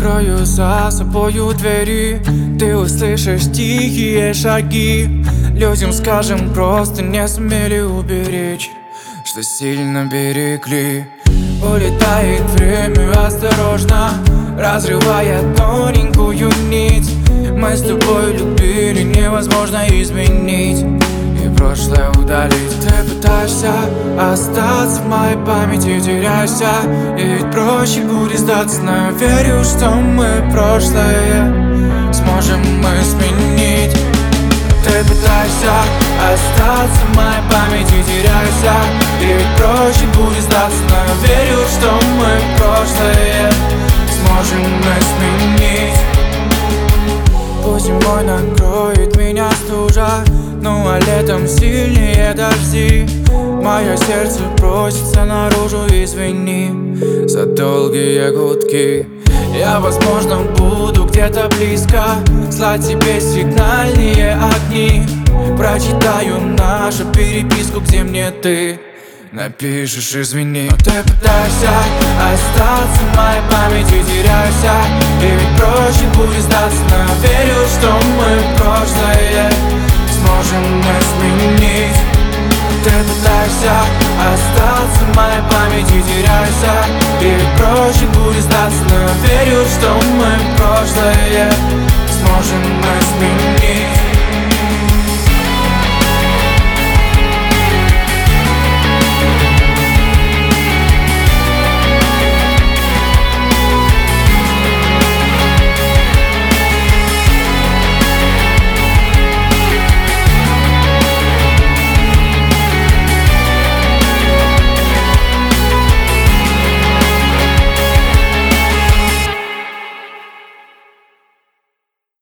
закрою за собою двери, ты услышишь тихие шаги. Людям скажем, просто не сумели уберечь, что сильно берегли. Улетает время осторожно, разрывая тоненькую нить. Мы с тобой любили, невозможно изменить и прошлое удалить. Ты пытаешься остаться в моей памяти, теряешься, и ведь проще будет сдаться. Но я верю, что мы прошлое сможем мы сменить. Ты пытаешься остаться в моей памяти, теряешься, и ведь проще будет сдаться. Но я верю, что мы прошлое сможем мы сменить. Пусть зимой накроет меня стужа, ну а летом сильнее дожди. Мое сердце просится наружу, извини за долгие гудки. Я, возможно, буду где-то близко, слать тебе сигнальные огни. Прочитаю нашу переписку, где мне ты напишешь извини. Но ты пытаешься остаться в моей памяти, теряешься, и ведь проще будет сдаться. Но я верю, что мы прошлое сможем мы сменить. Ты пытаешься остаться в моей памяти, теряешься, и ведь проще будет сдаться. Но я верю, что мы прошлое сможем мы сменить.